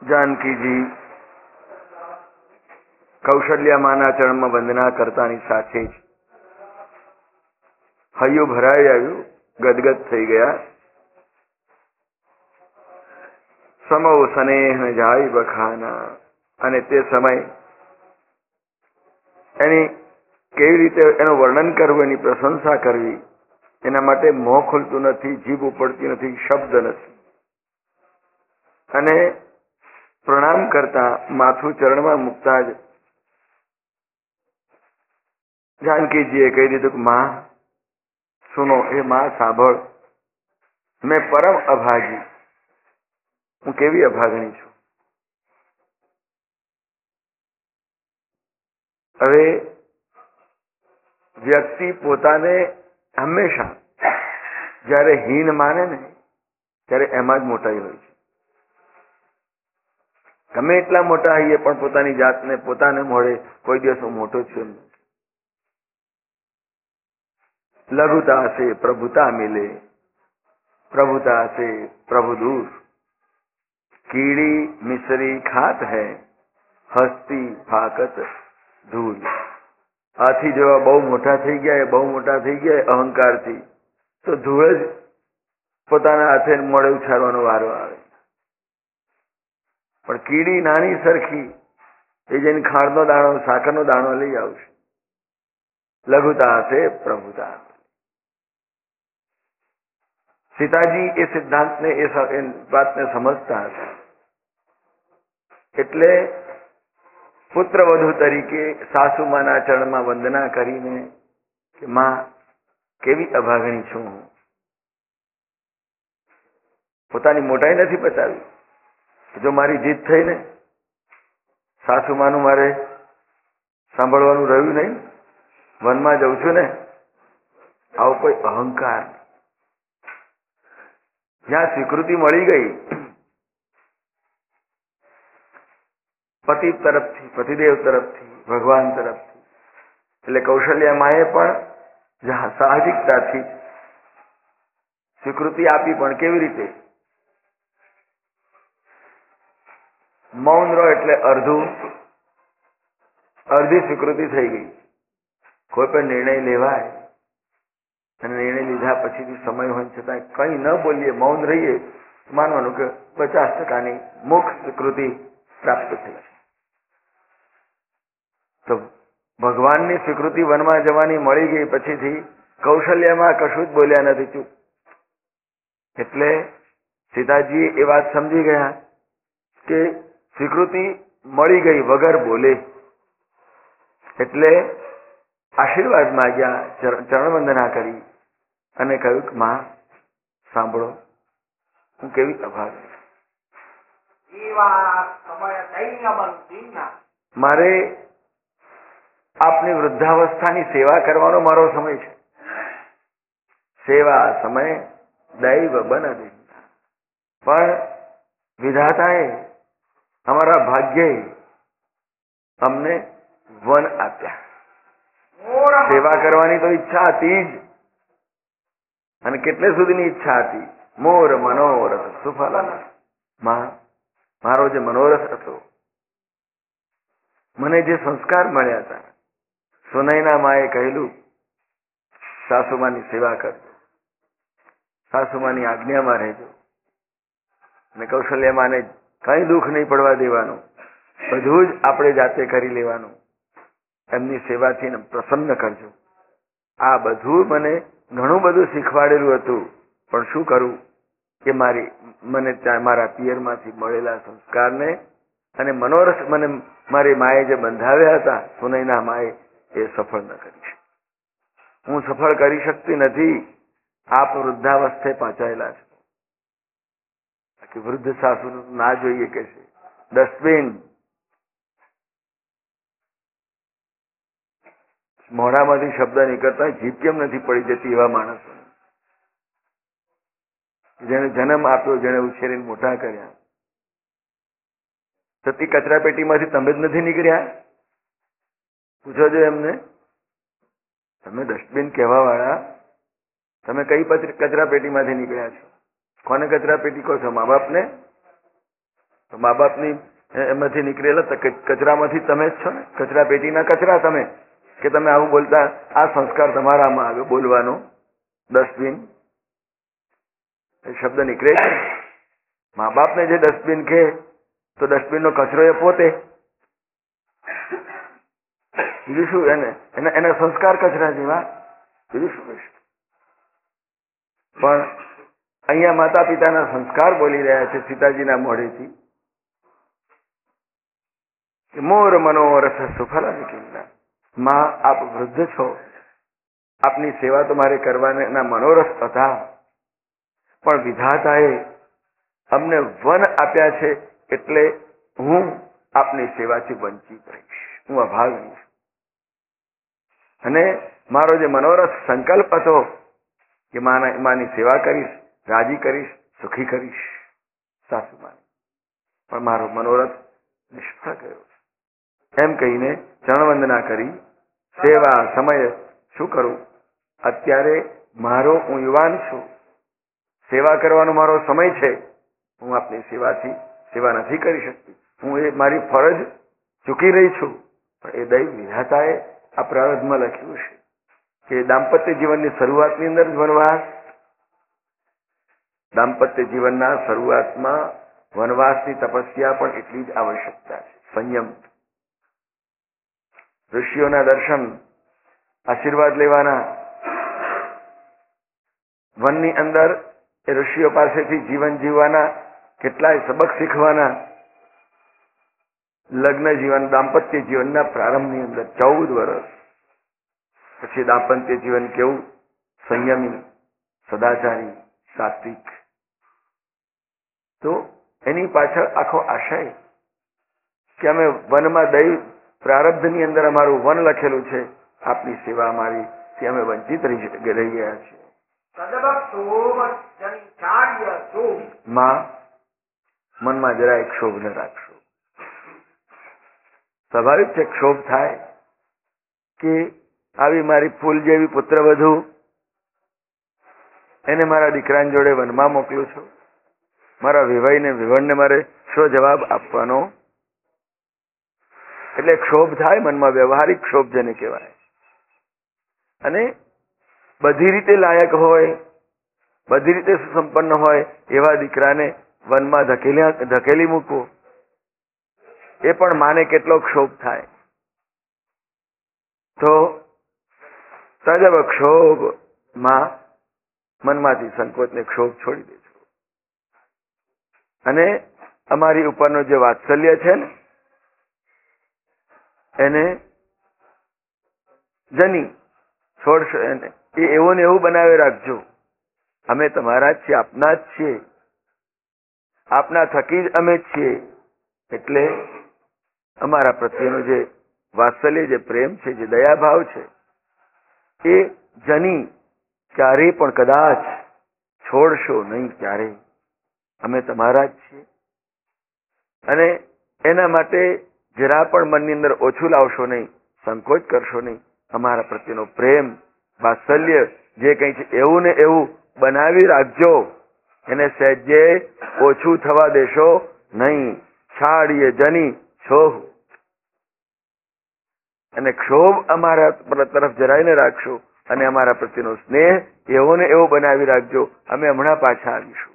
જાનકીજી કૌશલ્યા માના ચરણમાં વંદના કરતાની સાથે જ હૈયું ભરાઈ આવ્યું, ગદગદ થઈ ગયા. સમો સ્નેહ જાય બખાના. અને તે સમય એની કેવી રીતે એનું વર્ણન કરવું, એની પ્રશંસા કરવી, એના માટે મોં ખુલતું નથી, જીભ ઉપડતી નથી, શબ્દ નથી. અને પ્રણામ કરતા માથું ચરણમાં મૂકતા જ જાનકીજીએ કહી દીધું કે માં સુનો, એ માં સાંભળ, મેં પરમ અભાગી, હું કેવી અભાગણી છું. હવે વ્યક્તિ પોતાને હંમેશા જ્યારે હીન માને ને ત્યારે એમાં જ મોટાઈ હોય છે. ગમે એટલા મોટા હોઈએ પણ પોતાની જાતને પોતાને મળે કોઈ દિવસ હું મોટો છું એમ. લઘુતા સે પ્રભુતા મિલે, પ્રભુતા સે પ્રભુ દૂર. કીડી મિસરી ખાત હૈ, હસ્તી ફાકત ધૂલ. હાથી જેવા બહુ મોટા થઈ ગયા, બહુ મોટા થઈ ગયા અહંકારથી, તો ધૂળ જ પોતાના હાથે મોડે ઉછાળવાનો વારો આવે. પણ કીડી નાની સરખી એ જઈને ખાંડનો દાણો, સાકરનો દાણો લઈ આવશે. લઘુતા હશે પ્રભુતા. સીતાજી એ સિદ્ધાંતને, એ વાતને સમજતા હતા. એટલે પુત્ર વધુ તરીકે સાસુમાના ચરણમાં વંદના કરીને કે માં કેવી અભાગણી છું. પોતાની મોટાઈ નથી બતાવી. જો મારી જીત થઈ ને, સાસુમાનું મારે સાંભળવાનું રહ્યું નહીં, વનમાં જઉં છું ને, આવો કોઈ અહંકાર. જ્યાં સ્વીકૃતિ મળી ગઈ પતિ તરફથી, પતિદેવ તરફથી, ભગવાન તરફથી, એટલે કૌશલ્યા માએ પણ સાહજિકતાથી સ્વીકૃતિ આપી. પણ કેવી રીતે? મૌન રહો એટલે અડધી સ્વીકૃતિ થઈ ગઈ. કોઈ પણ નિર્ણય લેવાય અને નિર્ણય લીધા પછીથી સમય હોય છતાં કંઈ ન બોલીએ, મૌન રહીએ, માનવાનું કે 50% મુખ સ્વીકૃતિ પ્રાપ્ત થઈ. તો ભગવાનની સ્વીકૃતિ વનમાં જવાની મળી ગઈ પછીથી કૌશલ્યમાં કશું જ બોલ્યા નથી, ચૂપ. એટલે સીતાજી એ વાત સમજી ગયા કે સ્વીકૃતિ મળી ગઈ વગર બોલે. એટલે આશીર્વાદ માંગ્યા, ચરણ વંદના કરી અને કહ્યું કે માં સાંભળો, હું કેવી અભાગી. મારે આપની વૃદ્ધાવસ્થાની સેવા કરવાનો મારો સમય છે. સેવા સમય દૈવ બન દે. પણ વિધાતાએ, અમારા ભાગ્યે અમને વન આપ્યા. સેવા કરવાની તો ઈચ્છા હતી જ, અને કેટલે સુધીની ઈચ્છા હતી? મોર મનોરથ સુફલ. મારો જે મનોરથ હતો, મને જે સંસ્કાર મળ્યા હતા, સુનયના માએ કહેલું સાસુમાની સેવા કરજો, સાસુમાની આજ્ઞામાં રહેજો, અને કૌશલ્ય માને કઈ દુઃખ નહીં પડવા દેવાનું, બધું જ આપણે જાતે કરી લેવાનું, એમની સેવાથી પ્રસન્ન કરજો. આ બધું મને ઘણું બધું શીખવાડેલું હતું. પણ શું કરું કે મને મારા પિયરમાંથી મળેલા સંસ્કારને અને મનોરથ મને મારી માએ જે બંધાવ્યા હતા, સુનયના માએ, એ સફળ ન કરી શકે. હું સફળ કરી શકતી નથી. આપ વૃદ્ધાવસ્થે પહોંચાયેલા છો. કે વૃદ્ધ સાસુ ના જોઈએ કે છે ડસ્ટબિન. મોઢામાંથી શબ્દ નીકળતા જીભ કેમ નથી પડી જતી એવા માણસો, જેને જન્મ આપ્યો, જેને ઉછેરીને મોટા કર્યા, સતી કચરા પેટીમાંથી તમે જ નથી નીકળ્યા? પૂછો છો એમને, તમે ડસ્ટબિન કહેવા વાળા, તમે કઈ કચરા પેટીમાંથી નીકળ્યા છો? કોને કચરા પેટી કહો છો? મા બાપને? તો મા બાપની એમાંથી નીકળેલા કચરામાંથી તમે જ છો ને, કચરા પેટીના કચરા તમે, કે તમે આવું બોલતા, આ સંસ્કાર તમારામાં આવ્યો બોલવાનો. ડસ્ટબિન એ શબ્દ નીકળે છે. મા બાપને જે ડસ્ટબિન કહે તો ડસ્ટબિનનો કચરો એ પોતે, બીજું શું? એના સંસ્કાર કચરા જેવા, બીજું શું કહેશું? પણ અહીંયા માતા પિતાના સંસ્કાર બોલી રહ્યા છે સીતાજીના મોઢેથી. મોર મનોરથ સુફલા નિકિંદા. માં, આપ વૃદ્ધ છો, આપની સેવા તો મારે કરવાના મનોરથ હતા, પણ વિધાતાએ અમને વન આપ્યા છે એટલે હું આપની સેવાથી વંચિત રહીશ, હું અભાગી છું. અને મારો જે મનોરથ સંકલ્પ હતો કે માની સેવા કરીશ, રાજી કરીશ, સુખી કરીશ સાસુમાની, પણ મારો મનોરથ નિષ્ફળ ગયો. એમ કહીને ચરણવંદના કરી. સેવા સમય શું કરું? અત્યારે મારો, હું યુવાન છું, સેવા કરવાનો મારો સમય છે, હું આપની સેવા નથી કરી શકતી, હું એ મારી ફરજ ચૂકી રહી છું. પણ એ દૈવ વિધાતાએ આ પ્રારબ્ધમાં લખ્યું છે કે દાંપત્ય જીવનની શરૂઆતની અંદર જ વનવાસ, દાંપત્ય જીવનના શરૂઆતમાં વનવાસની તપસ્યા પણ એટલી જ આવશ્યકતા છે. સંયમ, ઋષિઓના દર્શન, આશીર્વાદ લેવાના, વનની અંદર એ ઋષિઓ પાસેથી જીવન જીવવાના કેટલાય સબક શીખવાના. લગ્ન જીવન, દાંપત્ય જીવનના પ્રારંભની અંદર 14 વર્ષ પછી દાંપત્ય જીવન કેવું સંયમી, સદાચારી, સાત્વિક. તો એની પાછળ આખો આશય કે અમે વનમાં દૈવ પ્રારબ્ધની અંદર અમારું વન લખેલું છે, આપની સેવા અમારી થી અમે વંચિત રહી ગયા છીએ. માં, મનમાં જરાય ક્ષોભ ન રાખશો. સ્વાભાવિક છે ક્ષોભ થાય કે આવી મારી ફૂલ જેવી પુત્રવધુ, એને મારા દીકરાની જોડે વનમાં મોકલું છું, મારા વિવણને મારે શો જવાબ આપવાનો? એટલે ક્ષોભ થાય મનમાં, વ્યવહારિક ક્ષોભ જેને કહેવાય. અને બધી રીતે લાયક હોય, બધી રીતે સુસંપન્ન હોય એવા દીકરાને વનમાં ધકેલી મૂકવો, એ પણ માને કેટલો ક્ષોભ થાય. તો તજબ ક્ષોભ, માં મનમાંથી સંકોચને ક્ષોભ છોડી દેજો. અને અમારી ઉપરનો જે વાત્સલ્ય છે ને એને જની છોડશો, એને એ એવું ને એવું બનાવી રાખજો. અમે તમારા જ છીએ, આપના જ છીએ, આપના થકી જ અમે છીએ. એટલે અમારા પ્રત્યેનો જે વાત્સલ્ય, જે પ્રેમ છે, જે દયાભાવ છે, એ જની ક્યારેય પણ કદાચ છોડશો નહીં, ક્યારેય. અમે તમારા જ છીએ. અને એના માટે જરા પણ મનની અંદર ઓછું લાવશો નહીં, સંકોચ કરશો નહીં. અમારા પ્રત્યેનો પ્રેમ, વાત્સલ્ય જે કંઈ છે એવું ને એવું બનાવી રાખજો, એને સહેજે ઓછું થવા દેશો નહીં. છાડીએ જની છોહ, અને ક્ષોભ અમારા તરફ જરાય ને રાખશો, અને અમારા પ્રત્યેનો સ્નેહ એવો ને એવો બનાવી રાખજો. અમે હમણાં પાછા આવીશું.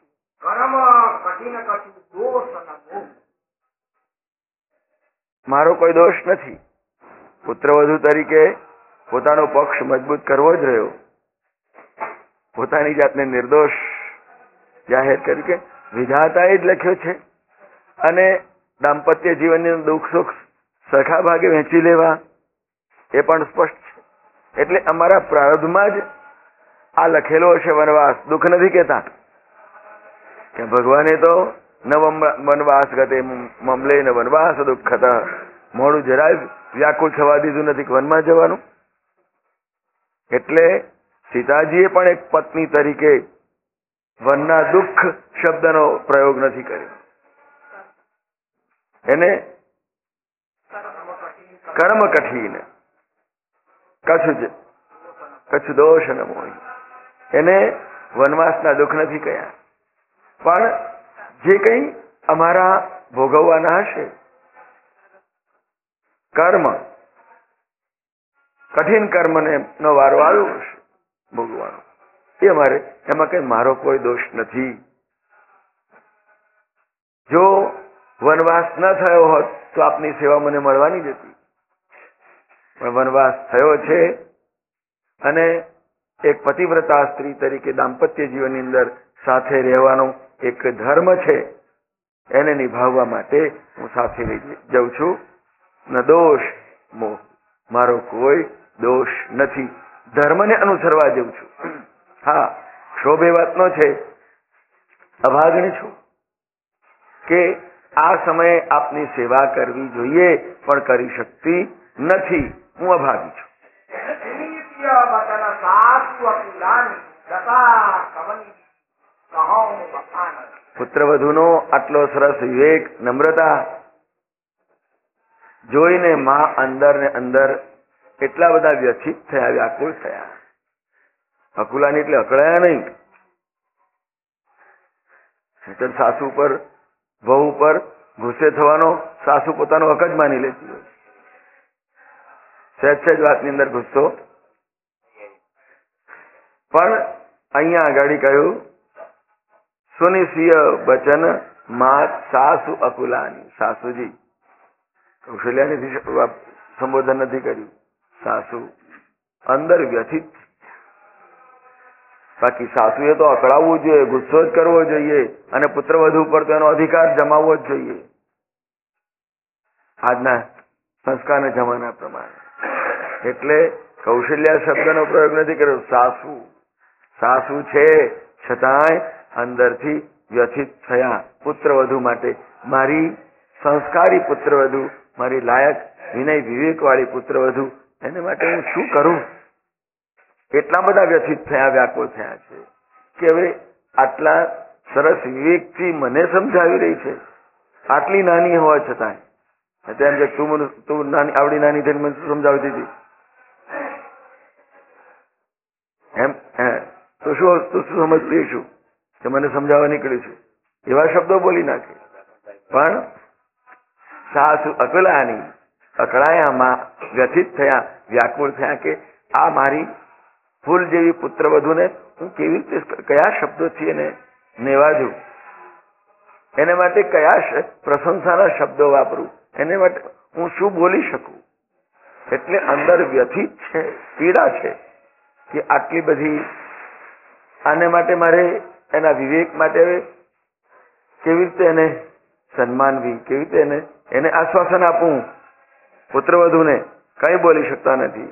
મારો કોઈ દોષ નથી. પુત્રવધુ તરીકે પોતાનો પક્ષ મજબૂત કરવો જ રહ્યો, પોતાની જાતને નિર્દોષ જાહેર કરી કે વિધાતાએ જ લખ્યો છે. અને દાંપત્ય જીવનની દુઃખ સુખ સરખા ભાગે વહેંચી લેવા એ પણ સ્પષ્ટ છે. એટલે અમારા પ્રારબ્ધમાં જ આ લખેલો હશે વનવાસ. દુઃખ નથી કહેતા કે ભગવાને તો ન વનવાસ ગતે મમલે ન વનવાસ દુઃખત, મોડું જરાય વ્યાકુળ થવા દીધું નથી કે વનમાં જવાનું. એટલે સીતાજીએ પણ એક પત્ની તરીકે વનના દુઃખ શબ્દનો પ્રયોગ નથી કર્યો. એને કર્મ કઠિન કચ્છ દોષ ન મોહી, એને વનવાસના દુઃખ નથી કહ્યા. પણ જે કંઈ અમારા ભોગવવાના હશે. કર્મ, કઠિન કર્મને નો વારો આવ્યો હશે ભોગવવાનો. એ મારે એમાં કઈ મારો કોઈ દોષ નથી. જો વનવાસ ન થયો હોત તો આપની સેવા મને મળવાની જ હતી, પણ વનવાસ થયો છે અને એક પતિવ્રતા સ્ત્રી તરીકે દાંપત્ય જીવનની અંદર સાથે રહેવાનો એક ધર્મ છે, એને નિભાવવા માટે હું સાથે લઈ જાઉં છું. ન દોષ મોહ, મારો કોઈ દોષ નથી, ધર્મને અનુસરવા જઉં છું. હા, ક્ષોભ એ વાતનો છે, અભાગણી છું કે આ સમયે આપની સેવા કરવી જોઈએ પણ કરી શકતી નથી, હું અભાગી છું. પુત્રવધુનો આટલો સરસ વિવેક, નમ્રતા જોઈને માં અંદર ને અંદર એટલા બધા વ્યથિત થયા, વ્યાકુળ થયા. અકુલાની એટલે અકળાયા નહીં. સાસુ પર, વહુ પર ગુસ્સે થવાનો સાસુ પોતાનો હક જ માની લેતી હોય. સહેજ વાતની અંદર ગુસ્સો, પણ અહીંયા આગળ કહ્યું સુનિશ્ચય વચન માત સાસુ અકુલાની. સાસુજી, કૌશલ્યાની સંબોધન નથી કર્યું, સાસુ અંદર વ્યથિત. બાકી સાસુએ તો અકળાવવું જોઈએ, ગુસ્સો જ કરવો જોઈએ અને પુત્રવધુ પર તો એનો અધિકાર જમાવવો જ જોઈએ આજના સંસ્કારના જમાના પ્રમાણે. એટલે કૌશલ્યા શબ્દનો પ્રયોગ નથી કર્યો. સાસુ, સાસુ છે છતાંય અંદરથી વ્યથિત થયા પુત્રવધુ માટે. મારી સંસ્કારી પુત્રવધુ, મારી લાયક વિનય વિવેક વાળી પુત્રવધુ, એને માટે હું શું કરું? એટલા બધા વ્યથિત થયા, વ્યાકુળ થયા છે કે હવે આટલા સરસ વિવેકથી મને સમજાવી રહી છે, આટલી નાની હોવા છતાં. તેમ કે તું નાની, આવડી નાની થઈને મને સમજાવતી હતી એમ, તો શું સમજતી છું કે મને સમજાવવા નીકળી છું? એવા શબ્દો બોલી નાખે. પણ સાસુ અકલાની, અકળાયામાં વ્યથિત થયા, વ્યાકુળ થયા કે આ મારી ફૂલ જેવી પુત્રવધુને હું કેવી રીતે, કયા શબ્દોથી એને નેવાજું, એને માટે કયા પ્રશંસાના શબ્દો વાપરું, એને માટે હું શું બોલી શકું? એટલે અંદર વ્યથિત છે, પીડા છે કે આટલી બધી, આને માટે મારે એના વિવેક માટે કેવી રીતે એને સન્માનવી, કેવી રીતે એને આશ્વાસન આપવું? પુત્રવધુને કઈ બોલી શકતા નથી.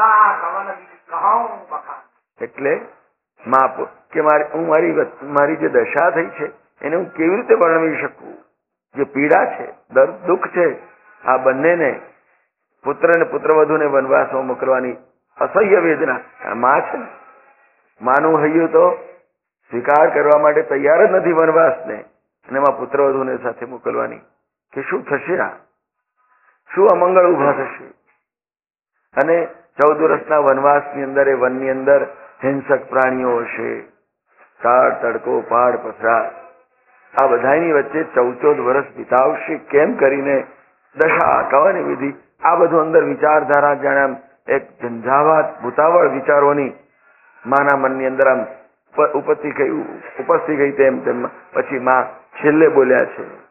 એટલે માપ કે મારી જે દશા થઈ છે એને હું કેવી રીતે વર્ણવી શકું? જે પીડા છે, દર્દ, દુઃખ છે, આ બંનેને, પુત્ર અને પુત્રવધુને વનવાસમાં મોકલવાની અસહ્ય વેદના માં છે. માનું હૈયું તો સ્વીકાર કરવા માટે તૈયાર જ નથી વનવાસને, અને એમાં પુત્રવધુને સાથે મોકલવાની કે શું થશે? આ શું અમંગળ ઉભા થશે? અને 14 વર્ષના વનવાસની અંદર, એ વનની અંદર હિંસક પ્રાણીઓ હશે, તાળ, તડકો, પહાડ, પથરા, આ બધાની વચ્ચે 14 વર્ષ વિતાવશે. કેમ કરીને દશા, કવાની વિધિ, આ બધું અંદર વિચારધારા, જાણે આમ એક ઝંઝાવાત, ભૂતાવળ વિચારોની માના મનની અંદર આમ ઉપસ્થિત ગઈ તેમ પછી માં છેલ્લે બોલ્યા છે